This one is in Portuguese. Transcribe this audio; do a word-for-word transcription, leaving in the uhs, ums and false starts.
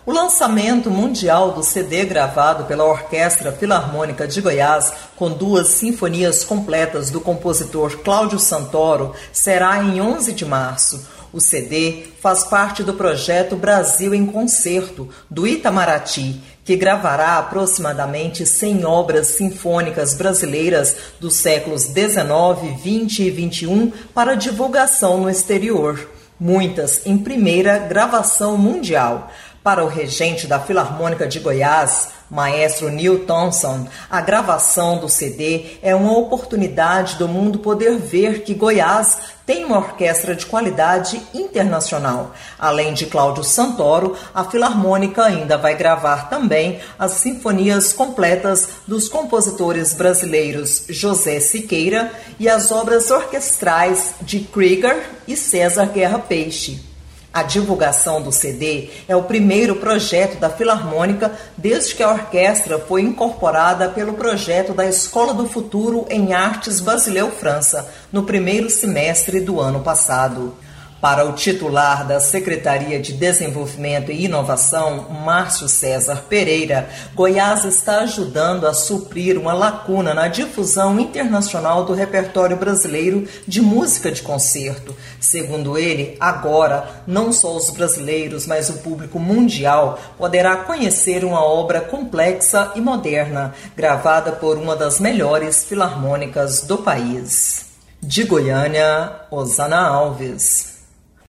O lançamento mundial do C D gravado pela Orquestra Filarmônica de Goiás, com duas sinfonias completas do compositor Cláudio Santoro, será em onze de março. O C D faz parte do projeto Brasil em Concerto, do Itamaraty, que gravará aproximadamente cem obras sinfônicas brasileiras dos séculos dezenove, vinte e vinte e um para divulgação no exterior, muitas em primeira gravação mundial. Para o regente da Filarmônica de Goiás, maestro Neil Thompson, a gravação do C D é uma oportunidade do mundo poder ver que Goiás tem uma orquestra de qualidade internacional. Além de Cláudio Santoro, a Filarmônica ainda vai gravar também as sinfonias completas dos compositores brasileiros José Siqueira e as obras orquestrais de Krieger e César Guerra Peixe. A divulgação do C D é o primeiro projeto da Filarmônica desde que a orquestra foi incorporada pelo projeto da Escola do Futuro em Artes Basileu-França, no primeiro semestre do ano passado. Para o titular da Secretaria de Desenvolvimento e Inovação, Márcio César Pereira, Goiás está ajudando a suprir uma lacuna na difusão internacional do repertório brasileiro de música de concerto. Segundo ele, agora, não só os brasileiros, mas o público mundial poderá conhecer uma obra complexa e moderna, gravada por uma das melhores filarmônicas do país. De Goiânia, Osana Alves.